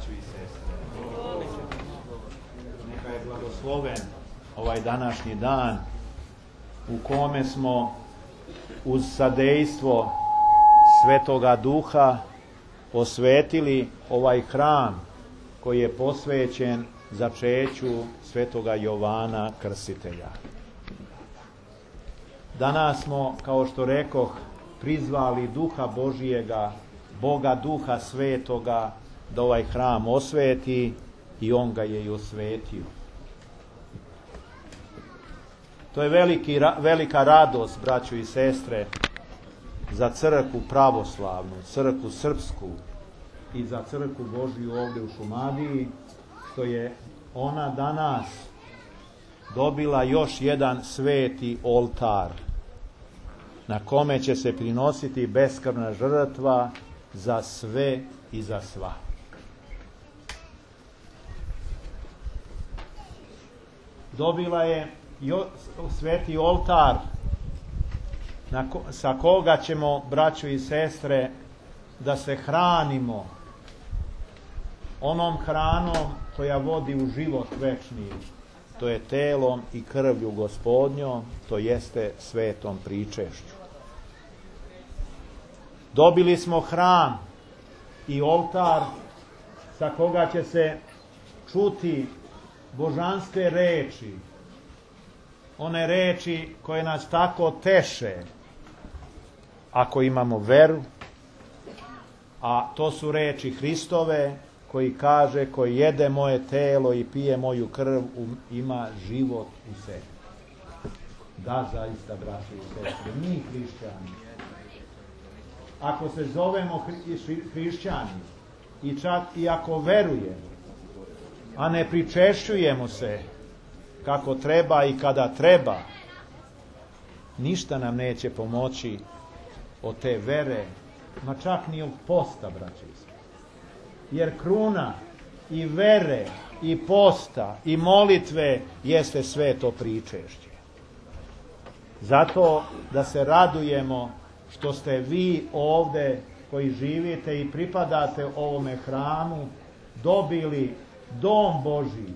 braćo i sestre. Neka je blagosloven ovaj današnji dan u kome smo uz sadejstvo Svetoga Duha osvetili ovaj hram koji je posvećen začeću Svetoga Jovana Krstitelja. Danas smo, kao što rekoh, prizvali Duha Božijega, Boga Duha Svetoga, da ovaj hram osveti i on ga je i osvetio. To je velika radost, braćo i sestre, za crkvu pravoslavnu, crkvu srpsku i za crkvu Božiju ovdje u Šumadiji, što je ona danas dobila još jedan sveti oltar na kome će se prinositi beskrvna žrtva za sve i za sva. Dobila je sveti oltar sa koga ćemo, braćo i sestre, da se hranimo onom hranom koja vodi u život večni. To je telom i krvlju Gospodnjom, to jeste svetom pričešću. Dobili smo hram i oltar sa koga će se čuti božanske reči, one reči koje nas tako teše ako imamo veru, a to su reči Hristove koji kaže: koji jede moje telo i pije moju krv ima život u sebi. Da, zaista, braći i sestre, mi hrišćani, ako se zovemo hrišćani i čak i ako verujemo, a ne pričešćujemo se kako treba i kada treba, ništa nam neće pomoći od te vere, ma čak ni od posta, braći i sestre. Jer kruna i vere i posta i molitve jeste sveto pričešće. Zato da se radujemo što ste vi ovde koji živite i pripadate ovome hramu dobili dom Božji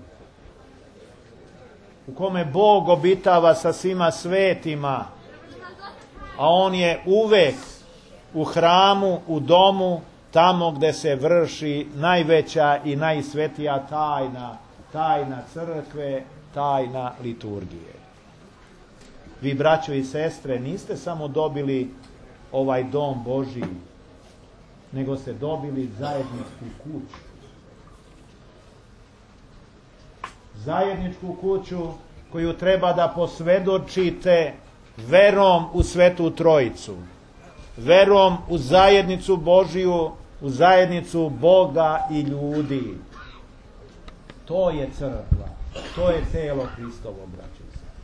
u kome Bog obitava sa svima svetima, a on je uvek u hramu, u domu, tamo gde se vrši najveća i najsvetija tajna crkve, tajna liturgije. Vi, braćo i sestre, niste samo dobili ovaj dom Božji, nego ste dobili zajedničku kuću. Zajedničku kuću koju treba da posvedočite verom u Svetu Trojicu, verom u zajednicu Božiju, u zajednicu Boga i ljudi. To je crkva, to je telo Hristovo, braćo i sestre.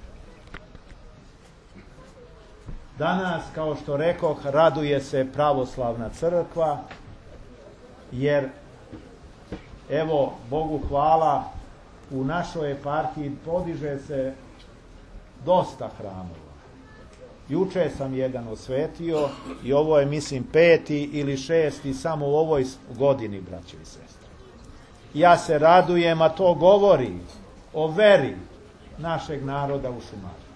Danas, kao što rekoh, raduje se pravoslavna crkva, jer, evo, Bogu hvala, u našoj eparhiji podiže se dosta hramova. Juče sam jedan osvetio i ovo je, mislim, 5. ili 6. samo u ovoj godini, braćo i sestre. Ja se radujem, a to govori o veri našeg naroda u Šumadiji.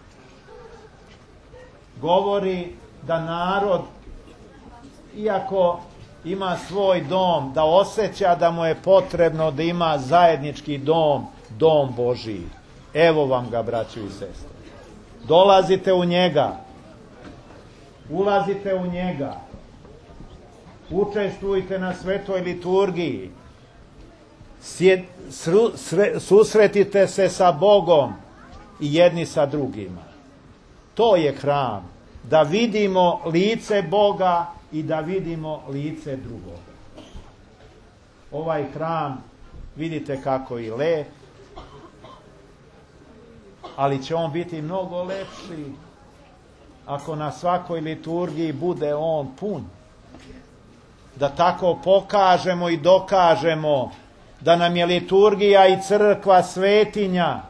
Govori da narod, iako ima svoj dom, da osjeća da mu je potrebno da ima zajednički dom, dom Božiji. Evo vam ga, braćo i sestre. Dolazite u njega, ulazite u njega, učestvujte na svetoj liturgiji, susretite se sa Bogom i jedni sa drugima. To je hram, da vidimo lice Boga i da vidimo lice drugoga. Ovaj hram, vidite kako je lep, ali će on biti mnogo lepši ako na svakoj liturgiji bude on pun. Da tako pokažemo i dokažemo da nam je liturgija i crkva svetinja,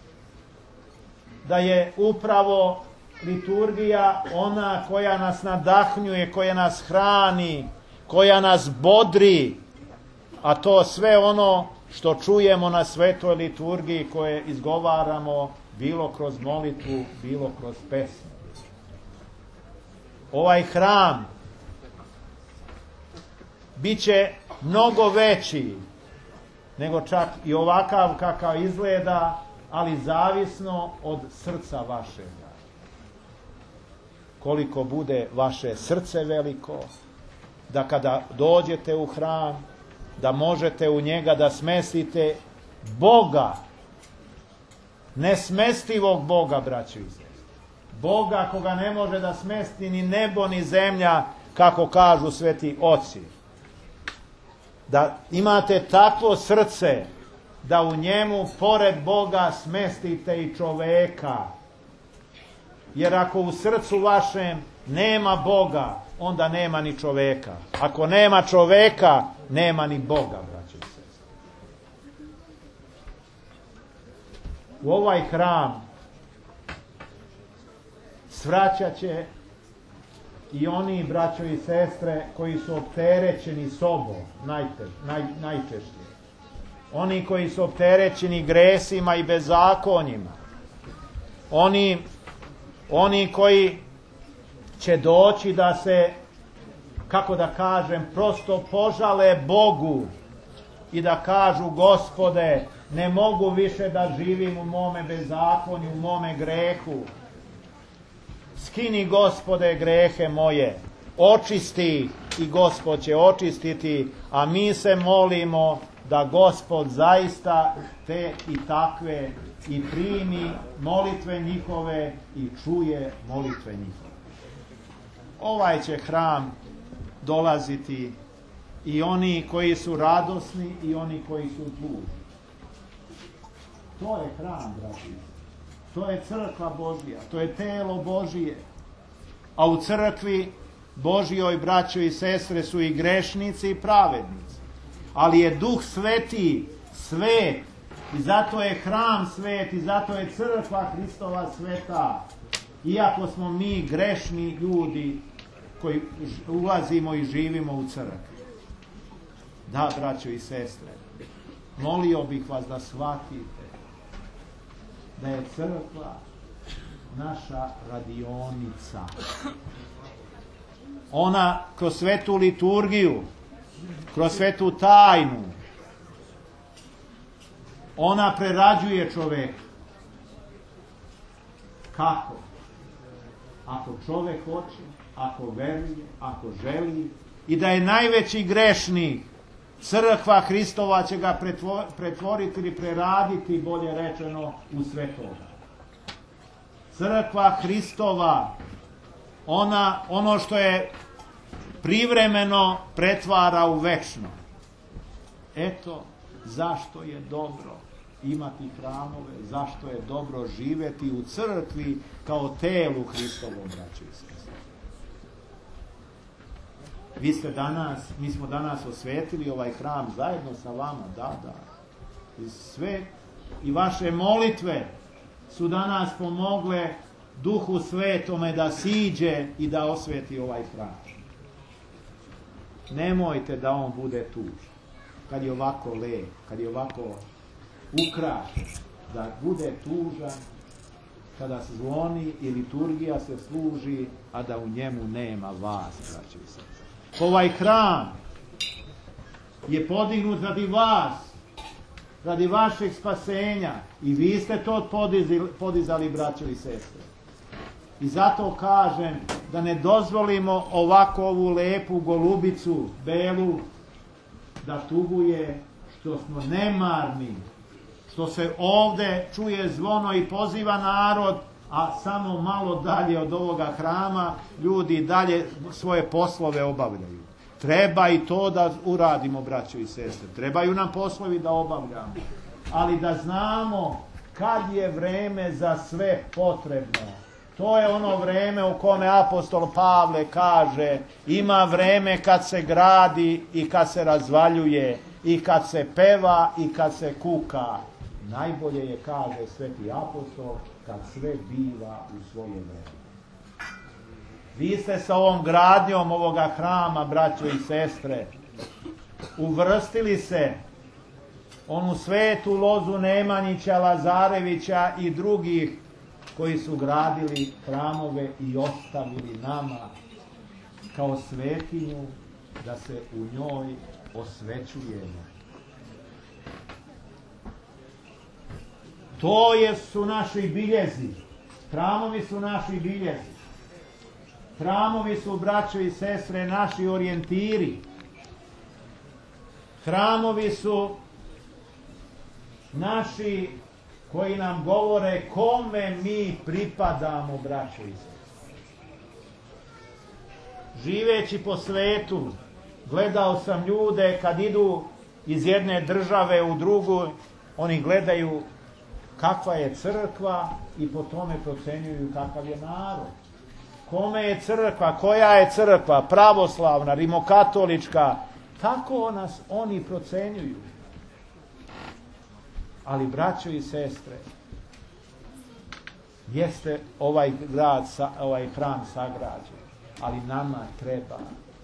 da je upravo liturgija ona koja nas nadahnjuje, koja nas hrani, koja nas bodri, a to sve ono što čujemo na svetoj liturgiji koje izgovaramo bilo kroz molitvu, bilo kroz pesmu. Ovaj hram biće mnogo veći nego čak i ovakav kakav izgleda, ali zavisno od srca vašega. Koliko bude vaše srce veliko, da kada dođete u hram, da možete u njega da smestite Boga, nesmestivog Boga, braćo i sestre. Boga koga ne može da smesti ni nebo ni zemlja, kako kažu sveti oci. Da imate takvo srce da u njemu pored Boga smestite i čoveka. Jer ako u srcu vašem nema Boga, onda nema ni čoveka. Ako nema čoveka, nema ni Boga, braćo i sestre. U ovaj hram svraćat će i oni, braćo i sestre, koji su opterećeni sobom, najčešće. Oni koji su opterećeni gresima i bezakonjima. Oni koji će doći da se, kako da kažem, prosto požale Bogu i da kažu: Gospode, ne mogu više da živim u mome bezakonju, u mome grehu. Skini, Gospode, grehe moje, očisti, i Gospod će očistiti, a mi se molimo da Gospod zaista te i takve i primi molitve njihove i čuje molitve njihove. Ovaj će hram dolaziti i oni koji su radosni i oni koji su tužni. To je hram, braći. To je crkva Božja, to je telo Božije. A u crkvi Božjoj, braćo i sestre, su i grešnici i pravednici. Ali je Duh Sveti svet, i zato je hram svet, i zato je crkva Hristova sveta. Iako smo mi grešni ljudi koji ulazimo i živimo u crkvi. Da, braćo i sestre, molio bih vas da shvatite da je crkva naša radionica. Ona kroz svetu liturgiju, kroz svetu tajnu, ona prerađuje čoveka. Kako? Ako čovek hoće, ako veruje, ako želi, i da je najveći grešnik, crkva Hristova će ga pretvoriti ili preraditi, bolje rečeno, u svetoga. Crkva Hristova, ono što je privremeno, pretvara u večno. Eto zašto je dobro imati hramove, zašto je dobro živeti u crkvi kao telu Hristovom, braćo i sestre. Mi smo danas osvetili ovaj hram zajedno sa vama, da. I sve i vaše molitve su danas pomogle Duhu Svetome da siđe i da osveti ovaj hram. Nemojte da on bude tužan, kad je ovako lep, kad je ovako ukrašen, da bude tužan kada se zvoni i liturgija se služi, a da u njemu nema vas, braćo i sestre. Ovaj hram je podignut radi vas, radi vašeg spasenja, i vi ste to podizali, braćo i sestre. I zato kažem da ne dozvolimo ovako ovu lepu golubicu, belu, da tuguje što smo nemarni, što se ovde čuje zvono i poziva narod, a samo malo dalje od ovoga hrama ljudi dalje svoje poslove obavljaju. Treba i to da uradimo, braćo i sestre. Trebaju nam poslovi da obavljamo. Ali da znamo kad je vreme za sve potrebno. To je ono vreme u kome apostol Pavle kaže: ima vreme kad se gradi i kad se razvaljuje, i kad se peva i kad se kuka. Najbolje je, kaže sveti apostol, kad sve biva u svoje vreme. Vi ste sa ovom gradnjom ovoga hrama, braćo i sestre, uvrstili se onu svetu lozu Nemanjića, Lazarevića i drugih koji su gradili hramove i ostavili nama kao svetinju da se u njoj osvećujemo. To su naši biljezi. Hramovi su naši biljezi. Hramovi su, braćo i sestre, naši orijentiri. Hramovi su naši koji nam govore kome mi pripadamo, braćo i sestre. Živeći po svetu, gledao sam ljude kad idu iz jedne države u drugu, oni gledaju kakva je crkva i po tome procenjuju kakav je narod. Kome je crkva, koja je crkva, pravoslavna, rimokatolička, tako nas oni procenjuju. Ali, braćo i sestre, jeste ovaj grad, ovaj hram sagrađen, ali nama treba,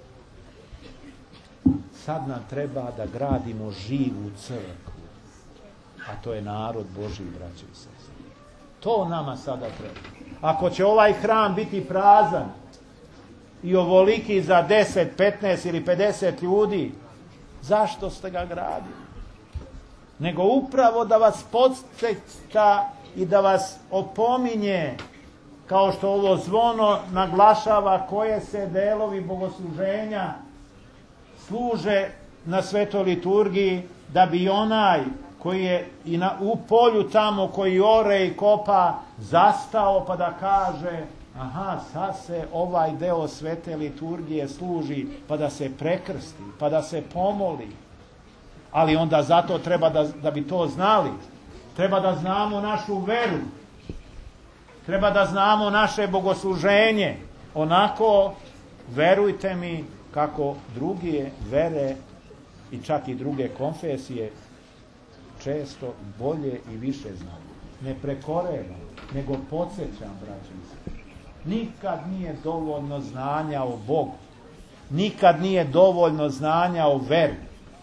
sad nam treba da gradimo živu crkvu, a to je narod Božji, braćo i sestre. To nama sada treba. Ako će ovaj hram biti prazan i ovoliki za 10, 15 ili 50 ljudi, zašto ste ga gradili? Nego upravo da vas podsjeća i da vas opominje, kao što ovo zvono naglašava koje se delovi bogosluženja služe na svetoj liturgiji, da bi onaj koji je i u polju tamo, koji ore i kopa, zastao pa da kaže, aha, sad se ovaj deo svete liturgije služi, pa da se prekrsti, pa da se pomoli. Ali onda zato treba da bi to znali, treba da znamo našu veru, treba da znamo naše bogosluženje, onako, verujte mi, kako druge vere i čak i druge konfesije često bolje i više znaju. Ne prekorevam, nego podsjećam, braćo i sestre. Nikad nije dovoljno znanja o Bogu. Nikad nije dovoljno znanja o veri.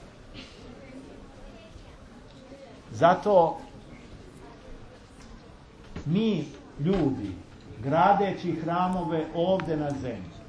Zato mi, ljudi, gradeći hramove ovde na zemlji,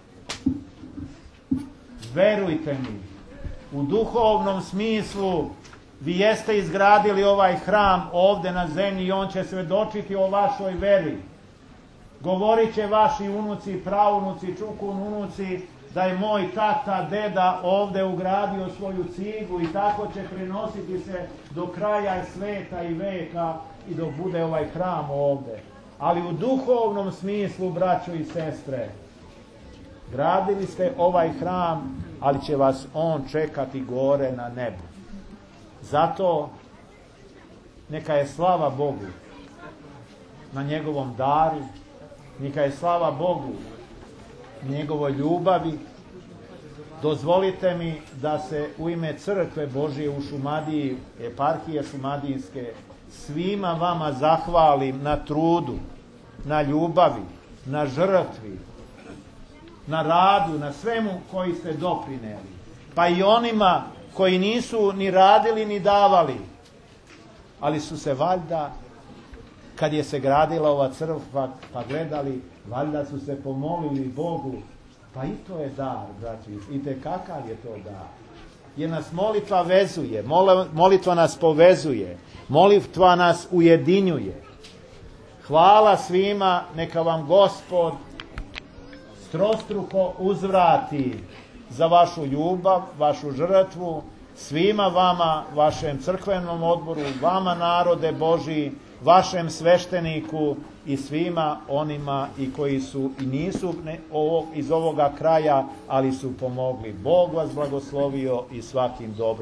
verujte mi, u duhovnom smislu vi jeste izgradili ovaj hram ovde na zemlji i on će svedočiti o vašoj veri. Govorit će vaši unuci, praunuci, čukununuci da je moj tata, deda ovde ugradio svoju ciglu i tako će prenositi se do kraja sveta i veka i dok bude ovaj hram ovde. Ali u duhovnom smislu, braćo i sestre, gradili ste ovaj hram, ali će vas on čekati gore na nebu. Zato neka je slava Bogu na njegovom daru, neka je slava Bogu na njegovoj ljubavi. Dozvolite mi da se u ime Crkve Božije u Šumadiji, eparhije šumadijske, svima vama zahvalim na trudu, na ljubavi, na žrtvi, na radu, na svemu koji ste doprineli. Pa i onima koji nisu ni radili ni davali, ali su se valjda, kad je se gradila ova crkva, pa gledali, valjda su se pomolili Bogu, pa i to je dar, braći, i kakav je to dar. Jer nas molitva vezuje, molitva nas povezuje, molitva nas ujedinjuje. Hvala svima, neka vam Gospod strostruko uzvrati za vašu ljubav, vašu žrtvu, svima vama, vašem crkvenom odboru, vama narode Božji, vašem svešteniku i svima onima i koji su i nisu iz ovoga kraja, ali su pomogli. Bog vas blagoslovio i svakim dobrom.